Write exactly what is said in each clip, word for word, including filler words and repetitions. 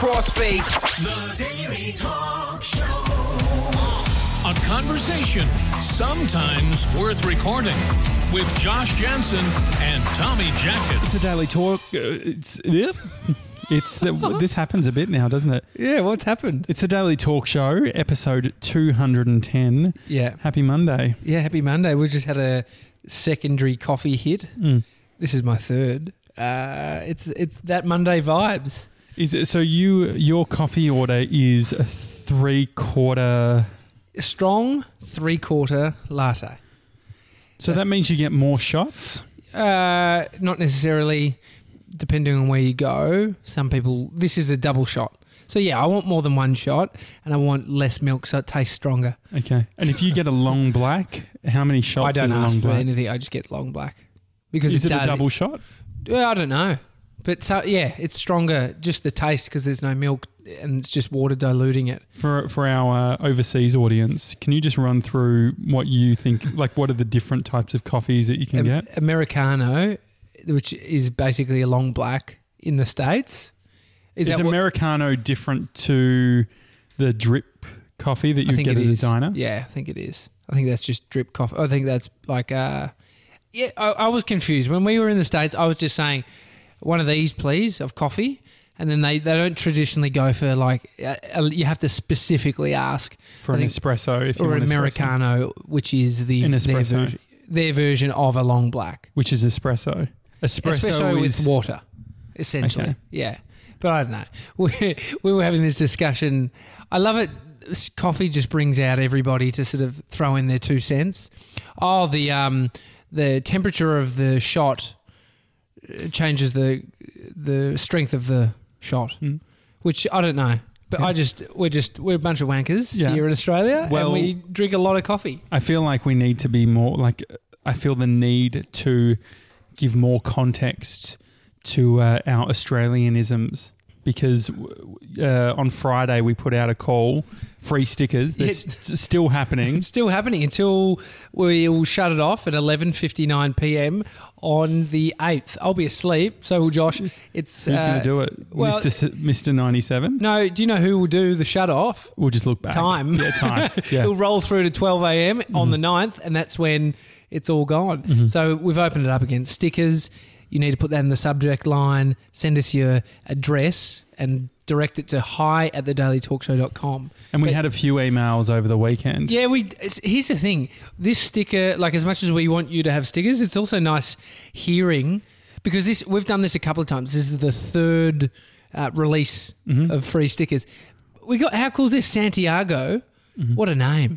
crossfade. The Daily Talk Show. A conversation sometimes worth recording with Josh Jansen and Tommy Jackett. It's a Daily Talk. Uh, it's yeah. It's the, this happens a bit now, doesn't it? Yeah, what's happened? It's the Daily Talk Show, episode two hundred ten. Yeah. Happy Monday. Yeah, happy Monday. We just had a secondary coffee hit. Mm. This is my third. Uh, it's it's that Monday vibes. Is it, so you your coffee order is a three quarter Strong three quarter latte. So that means you get more shots? Uh, not necessarily, depending on where you go. Some people, this is a double shot. So yeah, I want more than one shot, and I want less milk so it tastes stronger. Okay. And if you get a long black, how many shots I don't is a long ask for black? anything. I just get long black because Is it, it does a double shot? Well, I don't know, but so, yeah, it's stronger. Just the taste because there's no milk and it's just water diluting it. For for our uh, overseas audience, can you just run through what you think? Like, what are the different types of coffees that you can Am- get? Americano, which is basically a long black in the States. Is, that what- Americano different to the drip coffee that I you think get it at a is. diner? Yeah, I think it is. I think that's just drip coffee. I think that's like, uh, yeah, I, I was confused. When we were in the States, I was just saying, one of these, please, of coffee. And then they, they don't traditionally go for like, uh, you have to specifically ask. For I an think- espresso, if you Or want an espresso. Americano, which is the An their espresso. version, their version of a long black. Which is espresso. Espresso, Espresso is with water, essentially. Okay. Yeah. But I don't know. We, we were having this discussion. I love it. This coffee just brings out everybody to sort of throw in their two cents. Oh, the um, the temperature of the shot changes the the strength of the shot, Mm. which I don't know. But Yeah. I just we're just we're a bunch of wankers Yeah. here in Australia, Well- and we drink a lot of coffee. I feel like we need to be more like I feel the need to give more context to uh, our Australianisms because uh, on Friday we put out a call, free stickers. They're Yeah. s- still happening. It's still happening until we'll shut it off at eleven fifty-nine p.m. on the eighth. I'll be asleep, so will Josh. It's Who's uh, going to do it? well- Mister S- Mister ninety-seven? No, do you know who will do the shut off? We'll just look back. Time. Yeah, time. Yeah. It'll roll through to twelve a.m. on the ninth, and that's when it's all gone. Mm-hmm. So we've opened it up again. Stickers. You need to put that in the subject line. Send us your address and direct it to hi at the daily talk show dot com. And we But- had a few emails over the weekend. Yeah, we. It's, here's the thing: this sticker, like as much as we want you to have stickers, it's also nice hearing because this we've done this a couple of times. This is the third uh, release Mm-hmm. of free stickers. We got how cool is this? Santiago. Mm-hmm. What a name!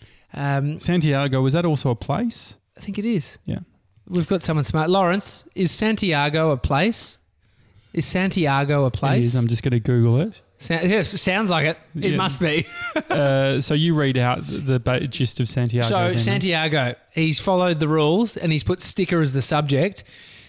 Um, Santiago, was that also a place? I think it is. Yeah. We've got someone smart. Lawrence, is Santiago a place? Is Santiago a It place? is. I'm just going to Google it. Sa- yeah, sounds like it. It Yeah. must be. Uh, so you read out the, the ba- gist of Santiago. So Santiago, he's followed the rules and he's put sticker as the subject.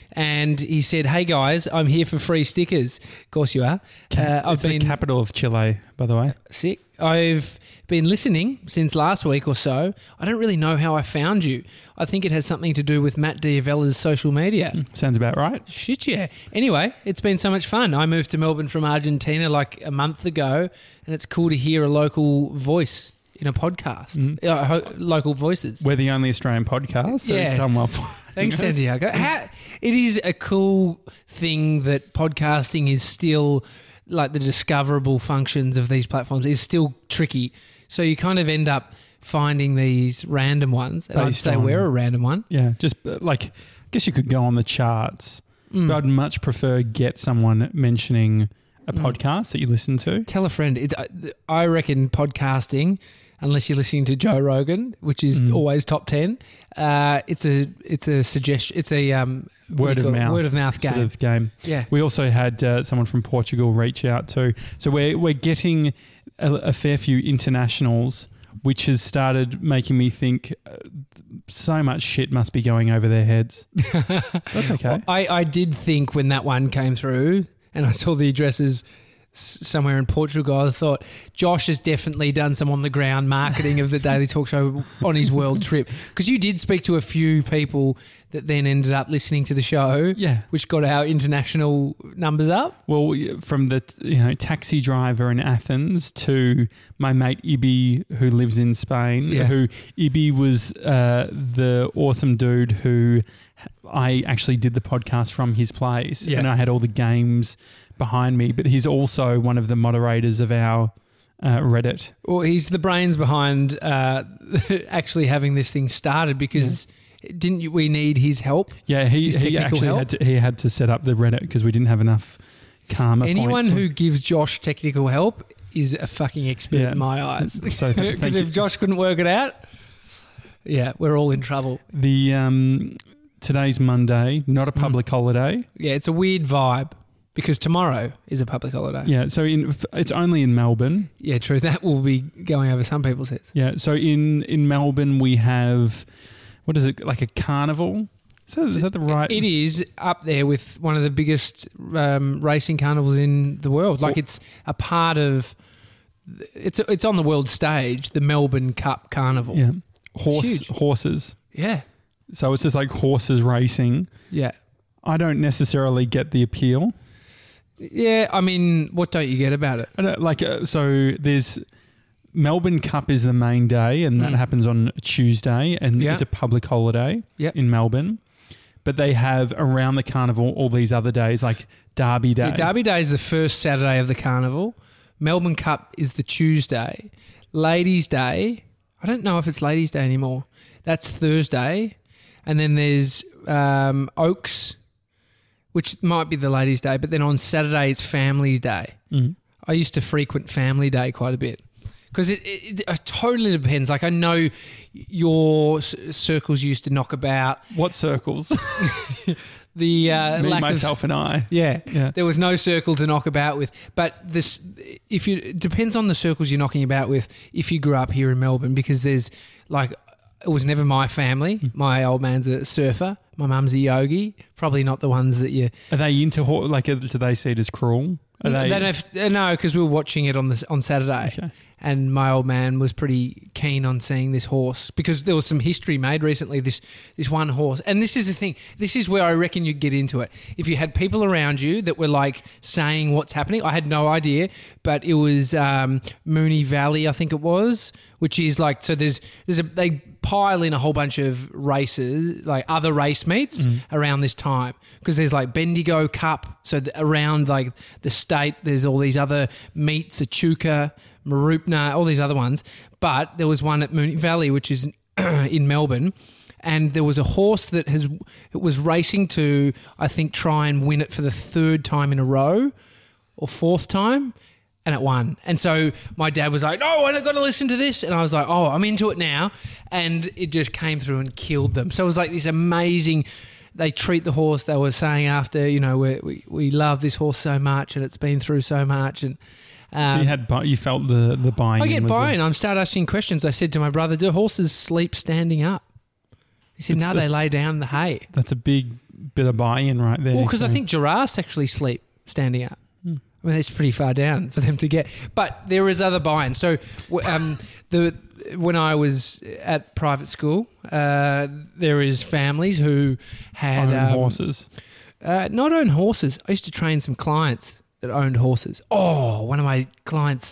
And he said, "Hey guys, I'm here for free stickers." Of course you are. Uh, I've It's been the capital of Chile, by the way. sick. I've been listening since last week or so. I don't really know how I found you. I think it has something to do with Matt Diavella's social media. Sounds about right. Shit, yeah. Anyway, it's been so much fun. I moved to Melbourne from Argentina like a month ago, and it's cool to hear a local voice in a podcast. Uh, ho- local voices. We're the only Australian podcast, so Yeah. it's done well for Thanks, us. Santiago. How, it is a cool thing that podcasting is still, like the discoverable functions of these platforms is still tricky. So you kind of end up finding these random ones. And I'd Based say on- we're a random one. Yeah, just uh, like, I guess you could go on the charts, Mm. but I'd much prefer get someone mentioning a Mm. podcast that you listen to. Tell a friend. It, I reckon podcasting, unless you're listening to Joe Rogan, which is Mm. always top ten, uh, it's a it's a suggestion. It's a um, what Word do you of call it? mouth. Word of mouth game. Sort of game. Yeah. We also had uh, someone from Portugal reach out too. So we're we're getting a, a fair few internationals, which has started making me think uh, so much shit must be going over their heads. That's okay. I, I did think when that one came through and I saw the addresses s- somewhere in Portugal, I thought Josh has definitely done some on the ground marketing of the Daily Talk Show on his world trip. Because you did speak to a few people that then ended up listening to the show, Yeah. which got our international numbers up. Well, from the you know taxi driver in Athens to my mate Ibi, who lives in Spain, Yeah. who Ibi was uh, the awesome dude who I actually did the podcast from his place, Yeah. and I had all the games behind me. But he's also one of the moderators of our uh, Reddit. Well, he's the brains behind uh, actually having this thing started because didn't you, we need his help? Yeah, he, His he technical actually help? had to, he had to set up the Reddit because we didn't have enough karma Anyone points. who gives Josh technical help is a fucking expert Yeah. in my eyes. So th- thank Because you. if Josh couldn't work it out, yeah, we're all in trouble. The um, today's Monday, not a public Mm. holiday. Yeah, it's a weird vibe because tomorrow is a public holiday. Yeah, so in it's only in Melbourne. Yeah, true. That will be going over some people's heads. Yeah, so in in Melbourne we have what is it like a carnival? Is that, is that the right? It is up there with one of the biggest um, racing carnivals in the world. Like it's a part of. It's it's on the world stage, the Melbourne Cup Carnival. Yeah, horse huge. horses. Yeah, So it's just like horses racing. yeah, I don't necessarily get the appeal. yeah. I mean, what don't you get about it? I don't, like uh, so there's Melbourne Cup is the main day, and that Mm. happens on a Tuesday, and Yeah. it's a public holiday Yep. in Melbourne. But they have around the carnival all these other days, like Derby Day. Yeah, Derby Day is the first Saturday of the carnival. Melbourne Cup is the Tuesday. Ladies' Day, I don't know if it's Ladies' Day anymore. That's Thursday. And then there's um, Oaks, which might be the Ladies' Day. But then on Saturday, it's Family Day. Mhm. I used to frequent Family Day quite a bit. Because it, it, it totally depends. Like I know your c- circles used to knock about What circles? the uh, Me, lack myself, and I. of yeah. Yeah. There was no circle to knock about with. But this, if you, it depends on the circles you're knocking about with. If you grew up here in Melbourne, because there's like, it was never my family. My old man's a surfer. My mum's a yogi. Probably not the ones that you. Are they into hor- like? uh, Do they see it as cruel? Are They they? don't have, uh, no, because we were watching it on the on Saturday. Okay. And my old man was pretty keen on seeing this horse because there was some history made recently. This this one horse, and this is the thing. This is where I reckon you'd get into it. If you had people around you that were like saying what's happening, I had no idea, but it was um, Moonee Valley, I think it was, which is like so. There's there's a they pile in a whole bunch of races, like other race meets around this time because there's like Bendigo Cup. So the, around like the state, there's all these other meets, Echuca, Marupna, all these other ones. But there was one at Moonee Valley, which is in Melbourne, and there was a horse that has it was racing to, I think, try and win it for the third time in a row or fourth time, and it won. And so my dad was like, no, I've got to listen to this. And I was like, oh, I'm into it now. And it just came through and killed them. So it was like this amazing... They treat the horse, they were saying after, you know, we we, we love this horse so much and it's been through so much. And um, So you had bu- you felt the the buying. I in get was the- buying. I'm started asking questions. I said to my brother, do horses sleep standing up? He said, It's- no, they that's- lay down in the hay. That's a big bit of buy-in right there. Well, because I So- think giraffes actually sleep standing up. Hmm. I mean, it's pretty far down for them to get. But there is other buy-in. So w- um, the when I was at private school, uh, there is families who had own um, horses. Uh, not own horses. I used to train some clients that owned horses. Oh, one of my clients,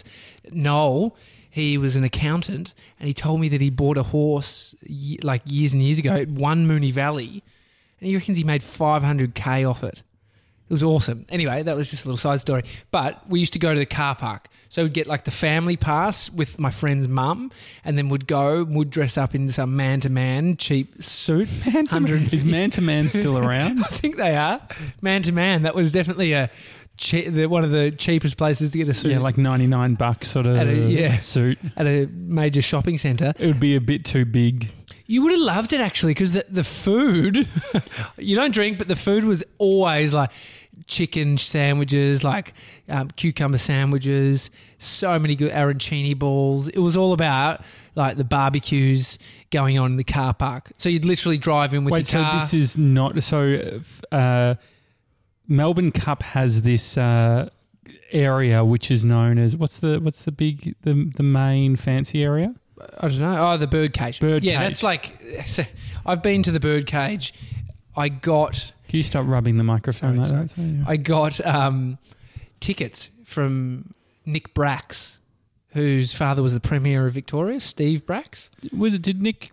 Noel, he was an accountant, and he told me that he bought a horse ye- like years and years ago. It won Moonee Valley, and he reckons he made five hundred K off it. It was awesome. Anyway, that was just a little side story. But we used to go to the car park. So we'd get like the family pass with my friend's mum, and then we'd go, we'd dress up in some man-to-man cheap suit. Man to man. Is man to man still around? I think they are. Man-to-man. That was definitely a che- the, one of the cheapest places to get a suit Yeah, like ninety-nine bucks sort of At a- yeah. suit. at a major shopping centre. It would be a bit too big. You would have loved it actually because the, the food, you don't drink, but the food was always like chicken sandwiches, like um, cucumber sandwiches, so many good arancini balls. It was all about like the barbecues going on in the car park. So you'd literally drive in with Wait, your so car. this is not so. Uh, Melbourne Cup has this uh, area which is known as what's the what's the big the the main fancy area? I don't know. Oh, the bird cage. Bird yeah, cage. that's like. So I've been to the bird cage I got Can you stop rubbing the microphone Sorry, like sorry. that? Yeah. I got um, tickets from Nick Bracks, whose father was the Premier of Victoria, Steve Bracks. Was it, did Nick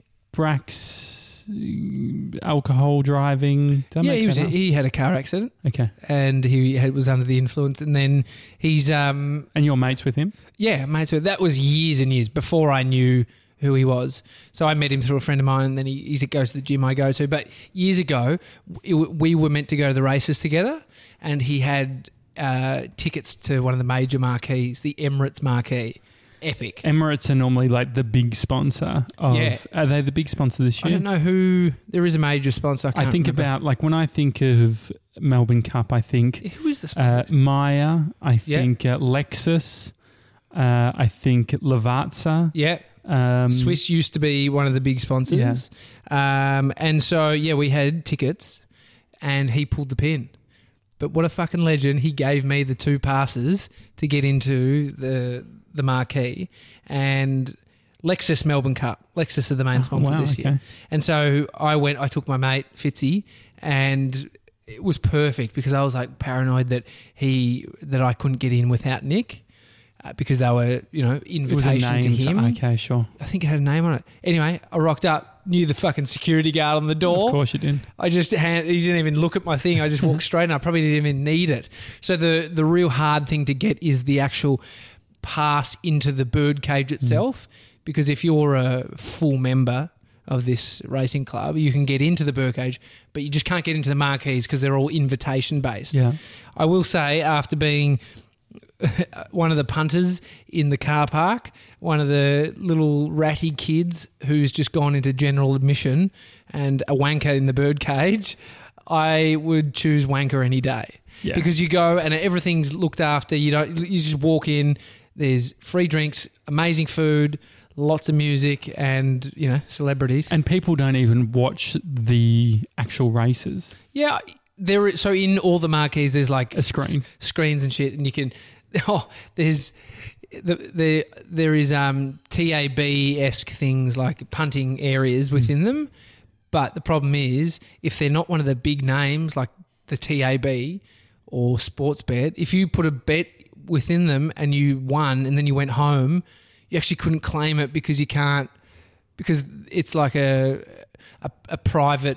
Bracks uh, alcohol driving? Did I yeah, make he was. that up? He had a car accident Okay. and he had, was under the influence, and then he's um, And you're mates with him? yeah, mate. So that was years and years before I knew who he was. So I met him through a friend of mine, and then he, he goes to the gym I go to. But years ago, it, we were meant to go to the races together, and he had uh, tickets to one of the major marquees, the Emirates marquee. Epic. Emirates are normally like the big sponsor of. Yeah. Are they the big sponsor this I year? don't know who. There is a major sponsor. I, I can't think remember. about, like, when I think of Melbourne Cup, I think Who is this? uh, Maya, I Yeah. think uh, Lexus, uh, I think Lavazza. yeah. Um, Swiss used to be one of the big sponsors. Um, and so, yeah, we had tickets and he pulled the pin. But what a fucking legend. He gave me the two passes to get into the the marquee. And Lexus Melbourne Cup. Lexus are the main sponsor wow, this okay. year. And so I went, I took my mate, Fitzy, and it was perfect because I was like paranoid that he that I couldn't get in without Nick. Uh, because they were, you know, it was a invitation name to him. okay, sure. I think it had a name on it. Anyway, I rocked up, knew the fucking security guard on the door. Of course you did. I just hand, he didn't even look at my thing. I just walked straight and I probably didn't even need it. So the the real hard thing to get is the actual pass into the bird cage itself. Mm. Because if you're a full member of this racing club, you can get into the bird cage, but you just can't get into the marquees because they're all invitation based. Yeah. I will say, after being one of the punters in the car park, one of the little ratty kids who's just gone into general admission, and a wanker in the bird cage, I would choose wanker any day. Yeah. Because you go and everything's looked after. You don't. You just walk in. There's free drinks, amazing food, lots of music, and you know celebrities. And people don't even watch the actual races. Yeah, there. Is, so in all the marquees, there's like A screen. s- screens and shit, and you can. Oh, there's the there there is um T A B esque things like punting areas within them, but the problem is if they're not one of the big names like the T A B or Sportsbet, if you put a bet within them and you won and then you went home, you actually couldn't claim it because you can't because it's like a a, a private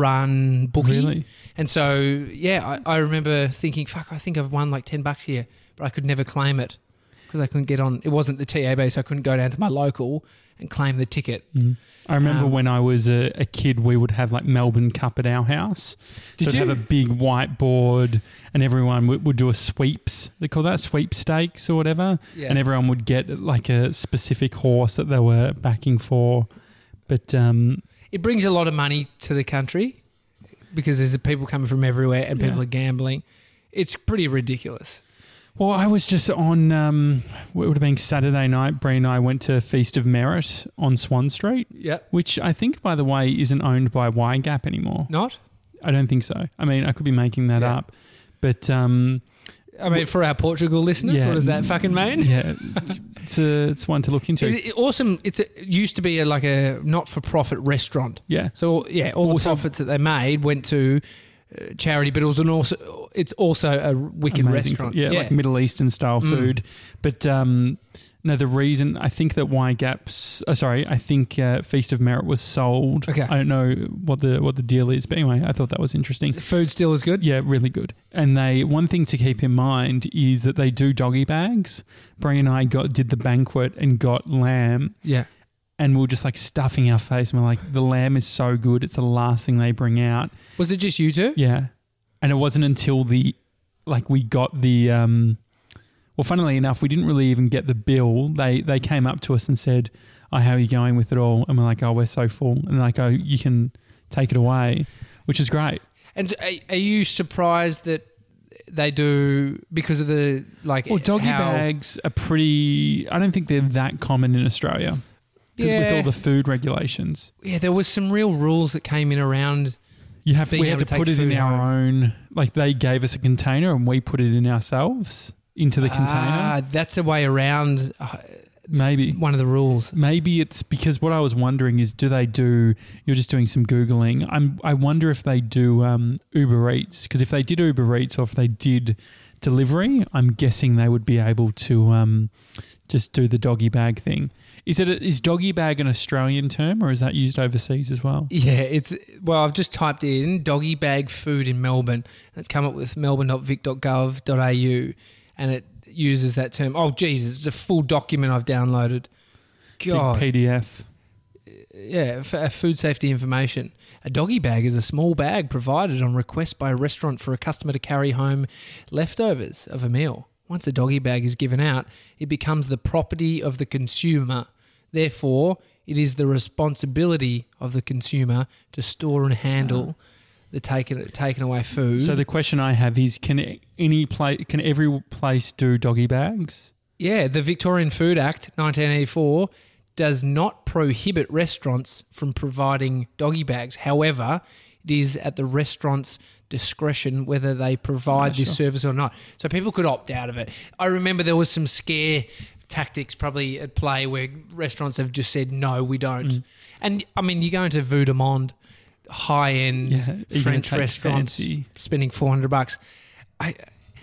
run bookie. Really? And so, yeah, I, I remember thinking, fuck, I think I've won like ten bucks here, but I could never claim it because I couldn't get on. It wasn't the T A B, so I couldn't go down to my local and claim the ticket. Mm. I remember Um, when I was a, a kid, we would have like Melbourne Cup at our house. Did so we'd you? have a big whiteboard and everyone would, would do a sweeps. They call that sweepstakes or whatever. Yeah. And everyone would get like a specific horse that they were backing for. But um, It brings a lot of money to the country because there's people coming from everywhere and people Yeah. are gambling. It's pretty ridiculous. well, I was just on, um, it would have been Saturday night. Bree and I went to Feast of Merit on Swan Street, Yeah. which I think, by the way, isn't owned by Y GAP anymore. Not? I don't think so. I mean, I could be making that Yeah. up. But um, I mean, for our Portugal listeners, Yeah. what does that fucking mean? yeah, it's, a, it's one to look into. It, it- awesome. It's a, it used to be a, like a not-for-profit restaurant. Yeah. So yeah, all the Also- profits that they made went to uh, charity, but it was an also it's also a wicked Amazing restaurant. food. Yeah, like Middle Eastern style Mm. food. But um, no, the reason I think that Y GAP's, uh, sorry, I think uh, Feast of Merit was sold. Okay. I don't know what the what the deal is, but anyway, I thought that was interesting. The food still is good. Yeah, really good. And they one thing to keep in mind is that they do doggy bags. Brie and I got did the banquet and got lamb. Yeah. And we were just like stuffing our face. And we're like, the lamb is so good. It's the last thing they bring out. Was it just you two? Yeah. And it wasn't until the, like we got the, um, well, funnily enough, we didn't really even get the bill. They they came up to us and said, oh, how are you going with it all? And we're like, oh, we're so full. And they're like, oh, you can take it away, which is great. And so are, are you surprised that they do because of the like? Well, doggy how- bags are pretty, I don't think they're that common in Australia. 'Cause with Yeah. all the food regulations. Yeah, there was some real rules that came in around. You have Being we had able to to put take it in food our home. own, like they gave us a container and we put it in ourselves into the container. Ah, that's a way around uh, maybe one of the rules. Maybe it's because what I was wondering is, do they do? You're just doing some googling. I'm. I wonder if they do um, Uber Eats, because if they did Uber Eats or if they did delivery, I'm guessing they would be able to um, just do the doggy bag thing. Is it a, is doggy bag an Australian term, or is that used overseas as well? Yeah, it's well. I've just typed in doggy bag food in Melbourne, and it's come up with melbourne dot vic dot gov dot a u, and it uses that term. Oh, Jesus, it's a full document I've downloaded. God, Big P D F. Yeah, f- food safety information. A doggy bag is a small bag provided on request by a restaurant for a customer to carry home leftovers of a meal. Once a doggy bag is given out, it becomes the property of the consumer. Therefore, it is the responsibility of the consumer to store and handle oh. the taken taken away food. So the question I have is, can any place, can every place do doggy bags? Yeah, the Victorian Food Act nineteen eighty-four does not prohibit restaurants from providing doggy bags. However, it is at the restaurant's discretion whether they provide yeah, this sure. service or not. So people could opt out of it. I remember there was some scare tactics probably at play where restaurants have just said, no, we don't. Mm. And, I mean, you go into Vue de Monde, high-end yeah, French restaurants, fancy. spending four hundred bucks. I,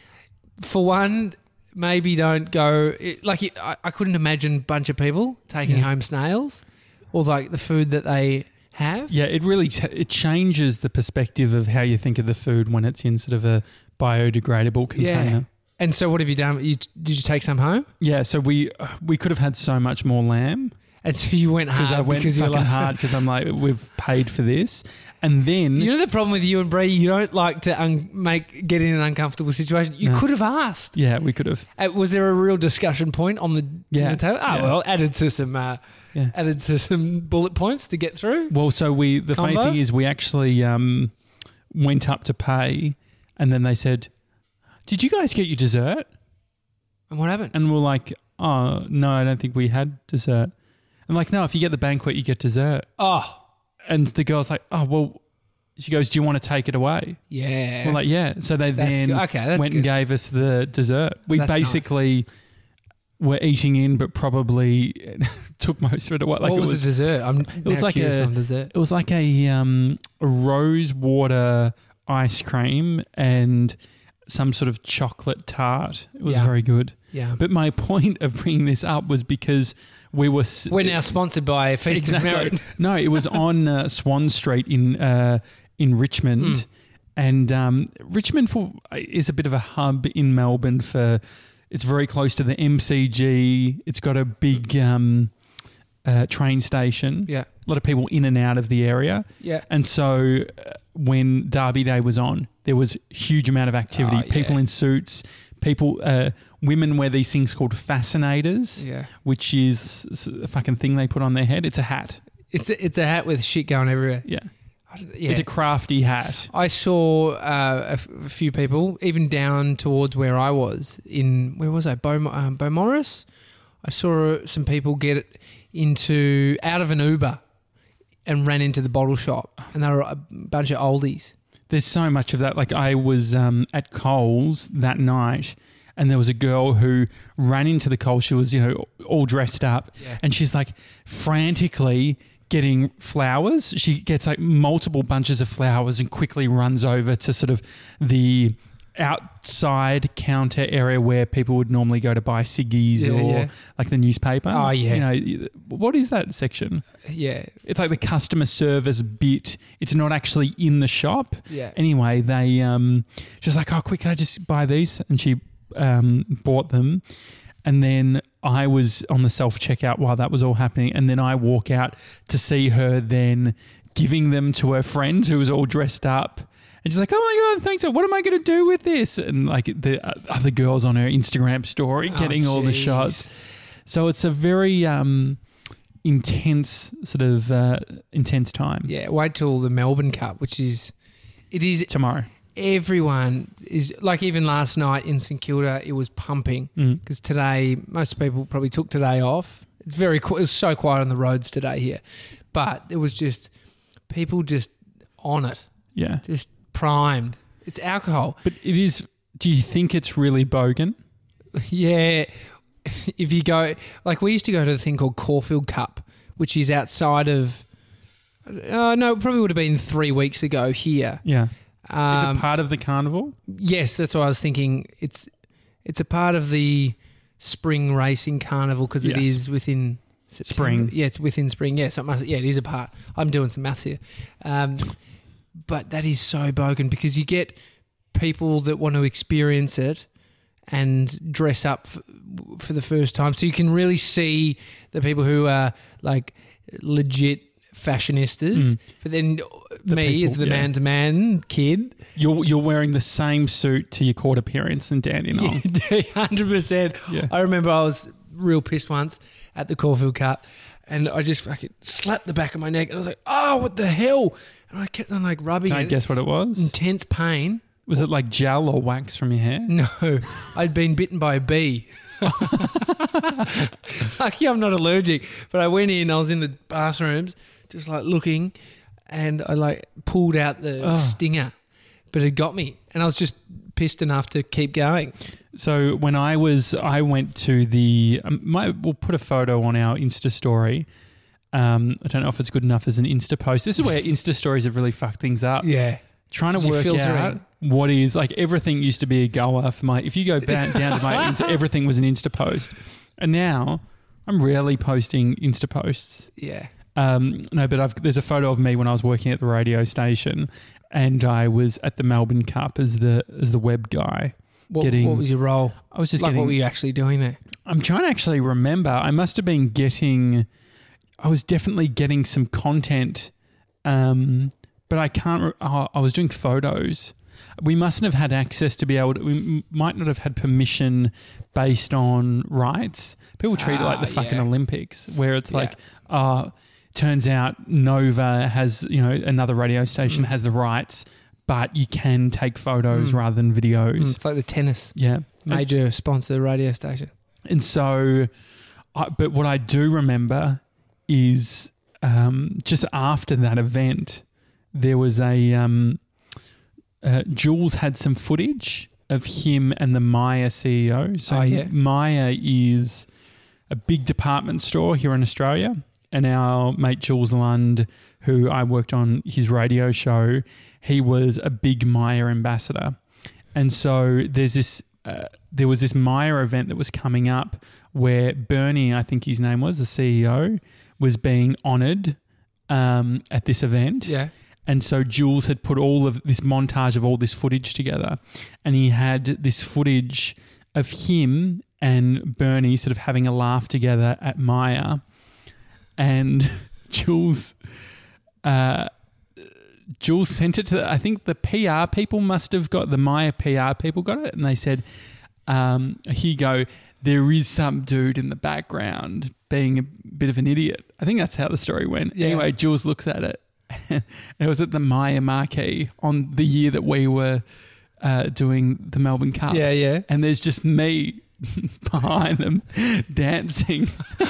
for one, maybe don't go... Like, I, I couldn't imagine a bunch of people taking yeah. home snails or, like, the food that they... have? Yeah, it really t- it changes the perspective of how you think of the food when it's in sort of a biodegradable container. Yeah. And so what have you done? You, did you take some home? Yeah, so we we could have had so much more lamb. And so you went hard I went because fucking you're like, hard because I'm like, we've paid for this. And then... You know the problem with you and Bree, you don't like to un- make get in an uncomfortable situation. You no. could have asked. Yeah, we could have. Uh, was there a real discussion point on the yeah. dinner table? Oh, yeah. well, added to some... Uh, Yeah. Added to some bullet points to get through. Well, so we the Combo? funny thing is we actually um, went up to pay, and then they said, "Did you guys get your dessert?" And what happened? And we're like, "Oh no, I don't think we had dessert." And like, no, if you get the banquet, you get dessert. Oh, and the girl's like, "Oh well." She goes, "Do you want to take it away?" Yeah. We're like, "Yeah." So they that's then good. Okay, that's went good. and gave us the dessert. We that's basically. Nice. Were eating in, but probably took most of it away. Like what it was, was the dessert? I'm it was like curious a, on dessert. It was like a, um, a rose water ice cream and some sort of chocolate tart. It was yeah. very good. Yeah. But my point of bringing this up was because we were... We're now sponsored by Feast exactly. of Merit. No, it was on uh, Swan Street in uh, in Richmond. Mm. And um, Richmond for, is a bit of a hub in Melbourne for... It's very close to the M C G. It's got a big um, uh, train station. Yeah. A lot of people in and out of the area. Yeah. And so uh, when Derby Day was on, there was a huge amount of activity. Oh, yeah. People in suits, people, uh, women wear these things called fascinators, yeah. which is a fucking thing they put on their head. It's a hat. It's a, it's a hat with shit going everywhere. Yeah. Yeah. It's a crafty hat. I saw uh, a, f- a few people, even down towards where I was, in, where was I, Beau, um, Beaumaris? I saw some people get into, out of an Uber and ran into the bottle shop, and they were a bunch of oldies. There's so much of that. Like I was um, at Coles that night, and there was a girl who ran into the Coles. She was, you know, all dressed up, yeah. and she's like frantically getting flowers. She gets like multiple bunches of flowers and quickly runs over to sort of the outside counter area where people would normally go to buy ciggies yeah, or yeah. like the newspaper. Oh, yeah. You know, what is that section? Yeah. It's like the customer service bit. It's not actually in the shop. Yeah. Anyway, they um, she was like, oh, quick, can I just buy these? And she um, bought them. And then I was on the self-checkout while that was all happening. And then I walk out to see her then giving them to her friends who was all dressed up. And she's like, oh, my God, thanks. What am I going to do with this? And like the other girls on her Instagram story getting oh, all the shots. So it's a very um, intense sort of uh, intense time. Yeah, wait till the Melbourne Cup, which is, it is... Tomorrow. Everyone is, like even last night in St Kilda, it was pumping because mm. today, most people probably took today off. It's very, it was so quiet on the roads today here. But it was just, people just on it. Yeah. Just primed. It's alcohol. But it is, do you think it's really bogan? Yeah. if you go, like we used to go to a thing called Caulfield Cup, which is outside of, uh, no, it probably would have been three weeks ago here. Yeah. Um, Is it part of the carnival? Yes, that's what I was thinking. It's it's a part of the spring racing carnival because it Yes. is within September. Spring. Yeah, it's within spring. Yeah, so it must, yeah, it is a part. I'm doing some maths here. Um, but that is so bogan because you get people that want to experience it and dress up f- for the first time. So you can really see the people who are like legit fashionistas. Mm. But then The me people, as the yeah. man-to-man kid. You're you're wearing the same suit to your court appearance and Dandy Knoll. Yeah, one hundred percent. Yeah. I remember I was real pissed once at the Caulfield Cup and I just fucking slapped the back of my neck and I was like, oh, what the hell? And I kept on like rubbing Can I it. guess what it was? Intense pain. Was it like gel or wax from your hair? No, I'd been bitten by a bee. Lucky I'm not allergic, but I went in, I was in the bathrooms just like looking and I like pulled out the Oh. stinger, but it got me and I was just pissed enough to keep going. So when I was, I went to the, um, my, we'll put a photo on our Insta story. Um, I don't know if it's good enough as an Insta post. This is where Insta stories have really fucked things up. Yeah. Trying to So you're work filtering. out what is, like everything used to be a goer for my, if you go down, down to my Insta, everything was an Insta post. And now I'm rarely posting Insta posts. Yeah. Um, no, but I've, there's a photo of me when I was working at the radio station and I was at the Melbourne Cup as the as the web guy. What, Getting- what was your role? I was just Like, getting, what were you actually doing there? I'm trying to actually remember. I must have been getting, I was definitely getting some content, um, but I can't, re- oh, I was doing photos. We mustn't have had access to be able to, we m- might not have had permission based on rights. People treat it like the Ah, fucking yeah. Olympics where it's Yeah. like, uh, turns out Nova has, you know, another radio station Mm. has the rights, but you can take photos Mm. rather than videos. Mm, it's like the tennis Yeah. major sponsor radio station. And so, I, but what I do remember is um, just after that event, there was a, um, uh, Jules had some footage of him and the Myer C E O. So Oh, yeah. Myer is a big department store here in Australia. And our mate Jules Lund, who I worked on his radio show, he was a big Myer ambassador. And so there's this, uh, there was this Myer event that was coming up where Bernie, I think his name was, the C E O, was being honoured um, at this event. Yeah. And so Jules had put all of this montage of all this footage together, and he had this footage of him and Bernie sort of having a laugh together at Myer. And Jules, uh, Jules sent it to, I think the P R people must have got, the Myer P R people got it, and they said, um, here you go, there is some dude in the background being a bit of an idiot. I think that's how the story went. Yeah. Anyway, Jules looks at it, and it was at the Myer Marquee on the year that we were uh, doing the Melbourne Cup. Yeah, yeah. And there's just me behind them dancing,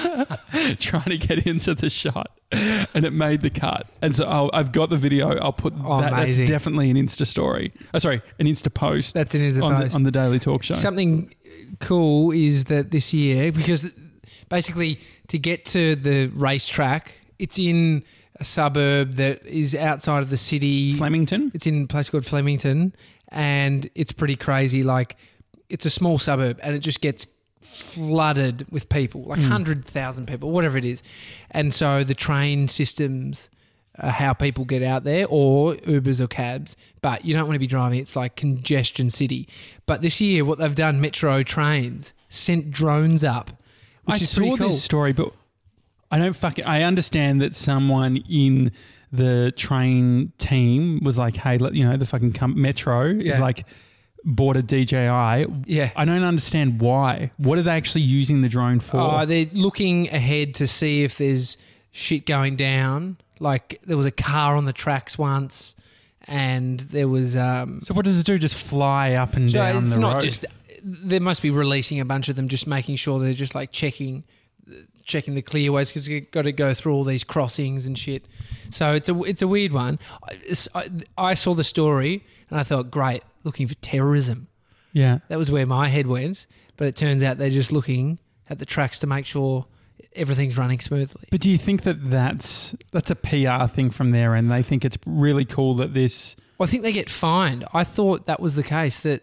trying to get into the shot, and it made the cut. And so I'll, I've got the video. I'll put Oh, that. That's amazing. definitely an Insta story. Oh, sorry, an Insta post. That's an Insta on post. the, on the Daily Talk Show. Something cool is that this year, because basically to get to the racetrack, it's in a suburb that is outside of the city. Flemington. It's in a place called Flemington, and it's pretty crazy. Like, it's a small suburb, and it just gets flooded with people, like one hundred thousand people, whatever it is. And so the train systems are how people get out there, or Ubers or cabs, but you don't want to be driving. It's like congestion city. But this year, what they've done, Metro Trains sent drones up, which I is saw pretty cool. this story, but I don't fucking. I understand that someone in the train team was like, "Hey, let, you know, the fucking com- Metro is Yeah. like bought a D J I." Yeah. I don't understand why. What are they actually using the drone for? Oh, they're looking ahead to see if there's shit going down. Like, there was a car on the tracks once, and there was. Um, so what does it do? Just fly up and so down it's the not road? just. They must be releasing a bunch of them, just making sure they're just like checking, checking the clearways, because you've got to go through all these crossings and shit. So it's a it's a weird one. I, I saw the story and I thought, great, looking for terrorism. Yeah. That was where my head went. But it turns out they're just looking at the tracks to make sure everything's running smoothly. But do you think that that's that's a P R thing from their end? They think it's really cool that this. Well, I think they get fined. I thought that was the case, that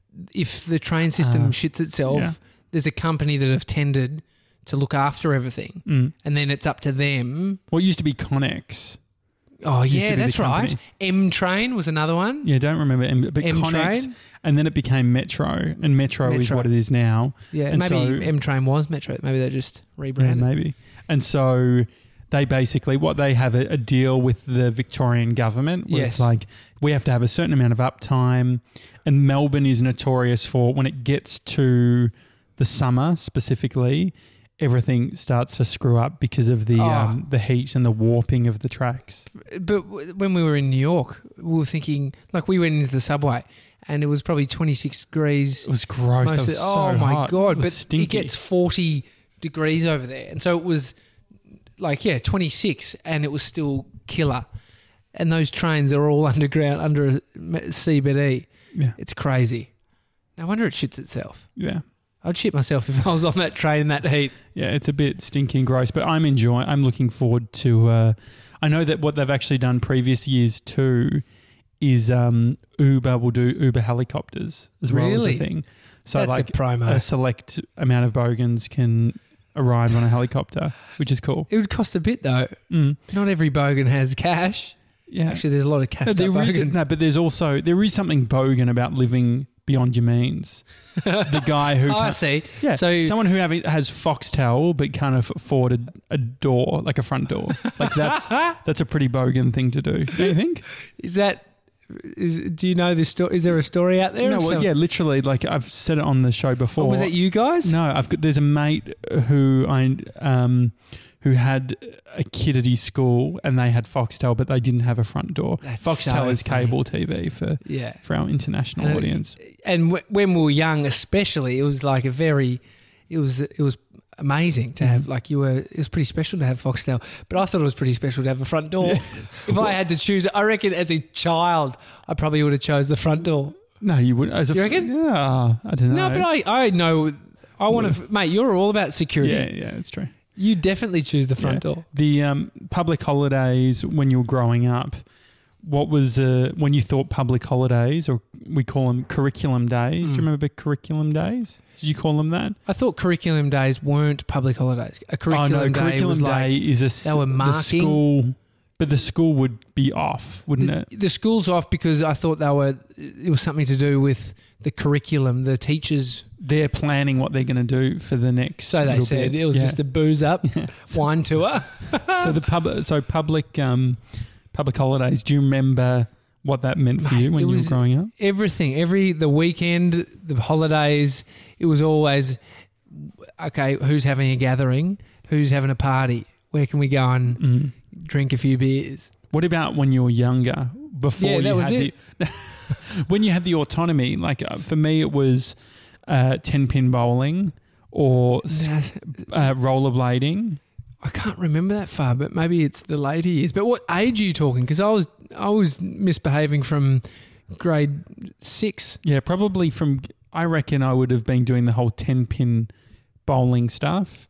if the train system Uh, shits itself, yeah. there's a company that have tendered to look after everything, Mm. and then it's up to them. Well, it used to be Connex. Oh, Used to yeah, be the that's right. company. M Train was another one. Yeah, don't remember, M- but M Connex, Train? and then it became Metro, and Metro, is Metro. what it is now. Yeah, And maybe so- M Train was Metro. Maybe they just Yeah, rebranded. maybe. And so they basically, what they have a, a deal with the Victorian government where Yes. it's like, we have to have a certain amount of uptime. And Melbourne is notorious for, when it gets to the summer specifically, everything starts to screw up because of the Oh. um, the heat and the warping of the tracks. But w- when we were in New York, we were thinking, like we went into the subway and it was probably twenty-six degrees. It was gross. That most was of- so oh my hot. God. It was But stinky. it gets forty degrees over there. And so it was like, yeah, twenty-six and it was still killer. And those trains are all underground, under a C B D. Yeah. It's crazy. No wonder it shits itself. Yeah. I'd shit myself if I was on that train in that heat. Yeah, it's a bit stinky and gross, but I'm enjoying. I'm looking forward to. Uh, I know that what they've actually done previous years too is um, Uber will do Uber helicopters as well as Really? a thing. So That's like a promo. a select amount of bogans can arrive on a helicopter, which is cool. It would cost a bit though. Mm. Not every bogan has cash. Yeah, Actually, there's a lot of cash. no, there is, bogans. no, but there's also there is something bogan about living beyond your means. The guy who Oh, I can't- see. Yeah, So- someone who have, has Foxtel but can't afford a, a door, like a front door. Like that's that's a pretty bogan thing to do. Do you think? Is that? Is, do you know this story? Is there a story out there? No, of well, some- yeah, literally. Like I've said it on the show before. Oh, was it you guys? No, I've got. There's a mate who I um who had a kid at his school and they had Foxtel, but they didn't have a front door. That's Foxtel so is funny. cable T V for Yeah. for our international And it- audience. And w- when we were young, especially, it was like a very, it was it was amazing to Mm-hmm. have. Like you were, it was pretty special to have Foxtel. But I thought it was pretty special to have a front door. If I had to choose, I reckon as a child, I probably would have chose the front door. No, you would. As a You fr- reckon? Yeah, I don't know. No, but I I know. I want to, mate. You're all about security. Yeah, yeah, it's true. You definitely choose the front Yeah. door. The um, public holidays when you were growing up, what was uh, when you thought public holidays, or we call them curriculum days? Do you Mm. remember curriculum days? Did you call them that? I thought curriculum days weren't public holidays. A curriculum oh no, day curriculum was day like is a s- they were the marking. school, but the school would be off, wouldn't the, it? the school's off because I thought they were. It was something to do with the curriculum. The teachers, They're planning what they're going to do for the next. so they little said, bit. it was Yeah. just a booze up wine tour. so the pub, so public, um, public holidays. Do you remember what that meant for Mate, you when it you were was- growing up? Everything, every the weekend, the holidays. It was always okay. Who's having a gathering? Who's having a party? Where can we go and Mm. drink a few beers? What about when you were younger? Before Yeah, you that was had it. the when you had the autonomy. Like uh, for me, it was uh, ten pin bowling or s- Nah, uh, rollerblading. I can't remember that far, but maybe it's the later years. But what age are you talking? Because I was I was misbehaving from grade six. Yeah, probably from. I reckon I would have been doing the whole ten pin bowling stuff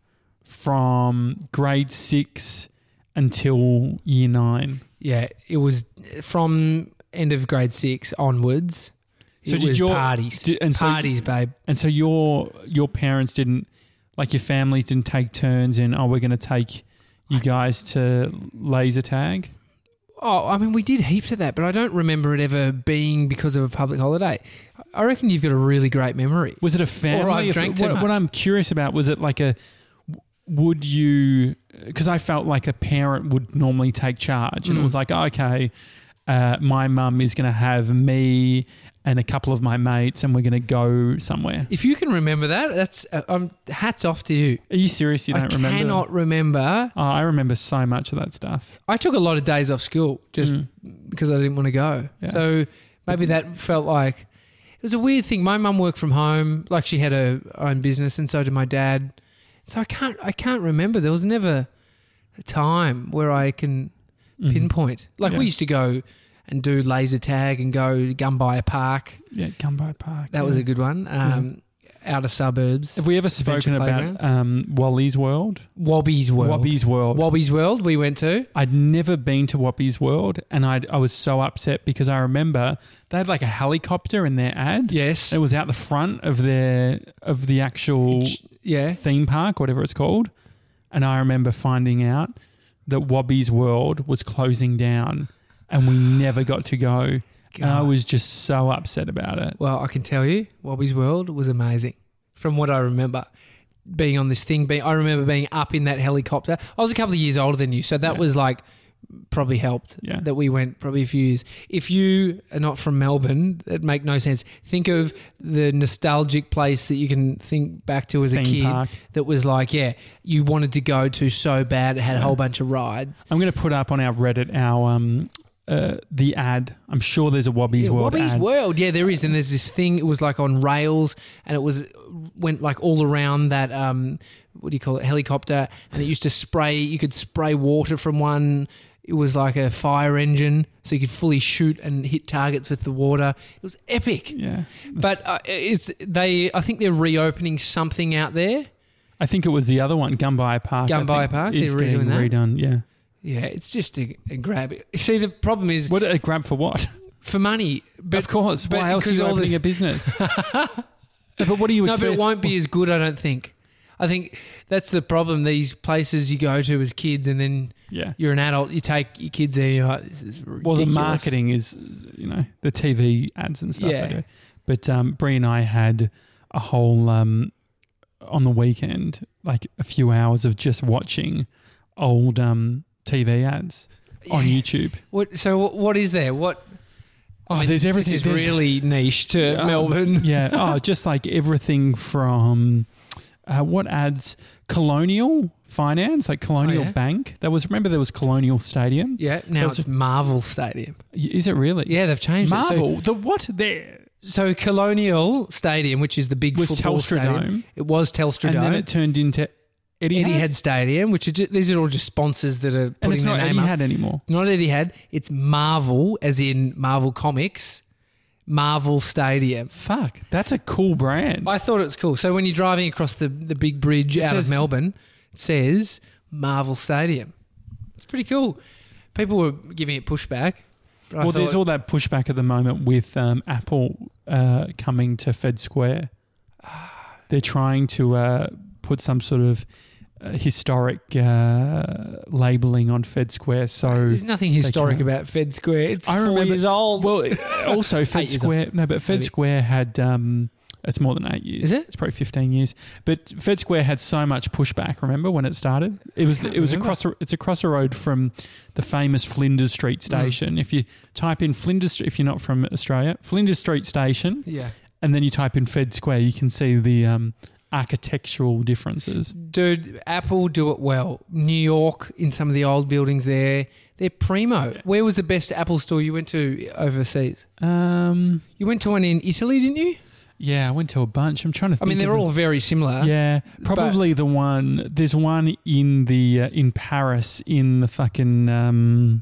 from grade six until year nine. Yeah, it was from end of grade six onwards. So it did was your- parties, did- and so- parties, babe. And so your your parents didn't, like your families didn't take turns in, oh, we're going to take you guys to laser tag? Oh, I mean, we did heaps of that, but I don't remember it ever being because of a public holiday. I reckon you've got a really great memory. Was it a family? Or I've If- drank too what, what much. I'm curious about, was it like a, would you, because I felt like a parent would normally take charge and it Mm. was like, oh, okay, uh, my mum is going to have me and a couple of my mates and we're going to go somewhere. If you can remember that, that's uh, um, hats off to you. Are you serious? You I don't remember? cannot remember. Oh, I remember so much of that stuff. I took a lot of days off school just Mm. because I didn't want to go. Yeah. So maybe that felt like it was a weird thing. My mum worked from home, like she had her own business, and so did my dad. So I can't, I can't remember. There was never a time where I can Mhm. pinpoint. Like Yeah. we used to go and do laser tag and go Gunbuyer Park. Yeah, Gunbuyer Park. That yeah. was a good one. Um, outer suburbs. Have we ever Adventure spoken playground. about um, Wally's World? Wobby's World. Wobby's World. Wobby's World we went to. I'd never been to Wobby's World, and I I was so upset because I remember they had like a helicopter in their ad. Yes. It was out the front of their of the actual Yeah. theme park, whatever it's called. And I remember finding out that Wobby's World was closing down, and we never got to go. And I was just so upset about it. Well, I can tell you, Wobby's World was amazing. From what I remember, being on this thing, being I remember being up in that helicopter. I was a couple of years older than you, so that Yeah. was like probably helped Yeah. that we went probably a few years. If you are not from Melbourne, that make no sense. Think of the nostalgic place that you can think back to as a Theme kid park. that was like, yeah, you wanted to go to so bad. It had a whole bunch of rides. I'm going to put up on our Reddit our um uh, the ad. I'm sure there's a Wobby's Yeah, World Wobby's ad. World, yeah, there is, and there's this thing. It was like on rails, and it was went like all around that. Um, what do you call it? Helicopter, and it used to spray. You could spray water from one. It was like a fire engine, so you could fully shoot and hit targets with the water. It was epic. Yeah. But uh, it's they. I think they're reopening something out there. I think it was the other one, Gunbuy Park. I Gunbuy think, Park, is they're getting redoing that? redone. Yeah. Yeah, it's just a, a grab. See, the problem is What a grab for what? for money. But of course. but Why else are because you all the- opening a business? No, but what do you No, expect? but it won't be as good, I don't think. I think that's the problem. These places you go to as kids, and then Yeah. you're an adult, you take your kids there, and you're like, this is ridiculous. Well, the marketing is, you know, the T V ads and stuff. Yeah. They do. But um, Brie and I had a whole, um, on the weekend, like a few hours of just watching old um, T V ads on Yeah. YouTube. What, so what- what is there? What? Oh, I mean, there's everything. This is there's- really niche to Um, Melbourne. Yeah. Oh, just like everything from uh, what ads? Colonial Finance, like Colonial Oh, yeah. Bank. That was remember there was Colonial Stadium. Yeah, now Those it's Marvel Stadium. Is it really? Yeah, they've changed it. Marvel. the what there So, so Colonial Stadium, which is the big was football Telstra stadium, Dome, it was Telstra and Dome. then it turned into Etihad. Etihad Stadium, which are just, these are all just sponsors that are and putting it's their not name up. Etihad anymore. Not Etihad. It's Marvel, as in Marvel Comics, Marvel Stadium. Fuck, that's a cool brand. I thought it was cool. So when you're driving across the, the big bridge It out says- of Melbourne, it says Marvel Stadium. It's pretty cool. People were giving it pushback. but I well, there's thought- all that pushback at the moment with um, Apple uh, coming to Fed Square. They're trying to uh, put some sort of uh, historic uh, labeling on Fed Square. So There's nothing historic can't. about Fed Square. It's I four remember- years old. Well, also Fed years Square. No, but Fed Maybe. Square had. Um, it's more than eight years. Is it? It's probably fifteen years. But Fed Square had so much pushback. Remember when it started? It was. can't It was remember. across. A, it's across a road from the famous Flinders Street Mm. station. If you type in Flinders, if you're not from Australia, Flinders Street station, Yeah. and then you type in Fed Square, you can see the um, architectural differences. Dude, Apple do it well. New York, in some of the old buildings there, they're primo. Where was the best Apple store you went to overseas? Um, You went to one in Italy, didn't you? yeah, I went to a bunch. I'm trying to I think. mean, they're of the- all very similar. Yeah, probably the one. There's one in the uh, in Paris in the fucking um,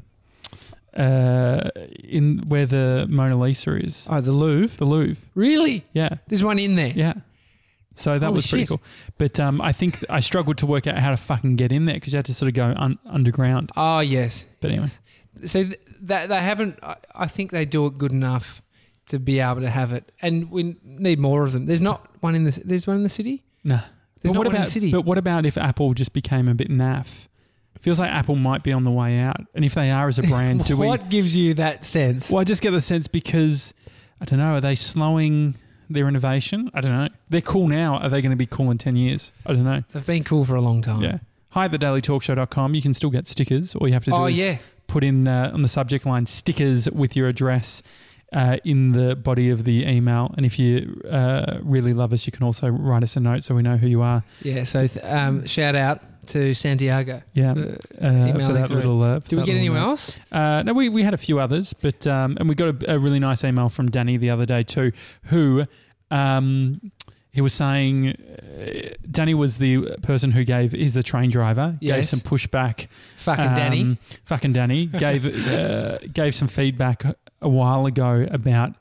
uh, in where the Mona Lisa is, Oh, the Louvre. the Louvre. Really? Yeah, There's one in there. yeah. So that Holy was pretty shit. cool. But um, I think I struggled to work out how to fucking get in there because you had to sort of go un- underground. Oh, yes. But anyway, So th- that they haven't. I- I think they do it good enough to be able to have it, and we need more of them. There's not one in the. There's one in the city. nah. There's But not what one in about? the city. But what about if Apple just became a bit naff? Feels like Apple might be on the way out, and if they are as a brand, do we? What gives you that sense? Well, I just get the sense because, I don't know, are they slowing their innovation? I don't know. They're cool now. Are they going to be cool in ten years? I don't know. They've been cool for a long time. Yeah. Hi at the daily talk show dot com. You can still get stickers. All you have to do Oh is yeah. put in uh, on the subject line stickers with your address uh, in the body of the email. And if you uh, really love us, you can also write us a note so we know who you are. Yeah. So th- um, shout out to Santiago. Yeah. for Uh, emailing for that through. little. Uh, for Do we that get little anyone note. else? Uh, no, we, we had a few others, but um, and we got a, a really nice email from Danny the other day too, who um, he was saying uh, Danny was the person who gave he's the train driver gave Yes. some pushback. Fucking um, Danny. fucking Danny gave uh, gave some feedback a while ago about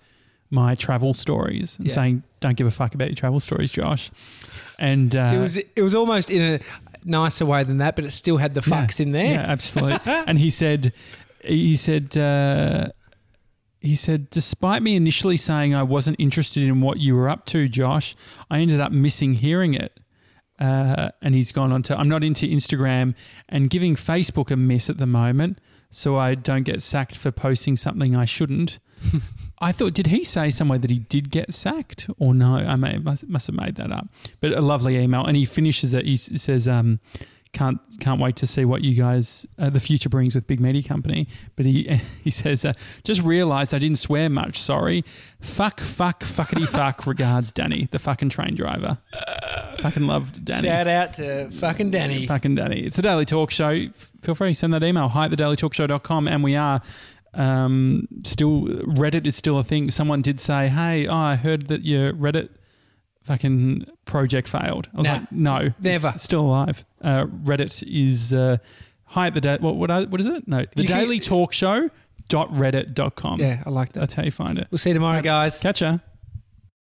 my travel stories and Yeah. saying, "Don't give a fuck about your travel stories, Josh." And uh, It was it was almost in a nicer way than that, but it still had the fucks yeah, in there. Yeah, absolutely. And he said, he said, uh, he said, despite me initially saying I wasn't interested in what you were up to, Josh, I ended up missing hearing it. Uh, and he's gone on to, I'm not into Instagram and giving Facebook a miss at the moment, so I don't get sacked for posting something I shouldn't. I thought, did he say somewhere that he did get sacked or no? I may must, must have made that up. But a lovely email, and he finishes it. He s- says, um, "Can't can't wait to see what you guys uh, the future brings with Big Media Company." But he he says, uh, "Just realised I didn't swear much. Sorry. Fuck, fuck, fuckity fuck. Regards, Danny, the fucking train driver. Fucking loved Danny. Shout out to fucking Danny. Fucking Danny. It's a Daily Talk Show. F- Feel free to send that email. Hi at the daily talk show dot com, and we are." Um, still, Reddit is still a thing. Someone did say, "Hey, oh, I heard that your Reddit fucking project failed." I was Nah, like, "No, never. It's still alive." Uh, Reddit is uh, hi at the da- what what what is it? No, the You can- Daily Talk Show dot reddit dot com. Yeah, I like that. That's how you find it. We'll see you tomorrow, guys. Catch ya.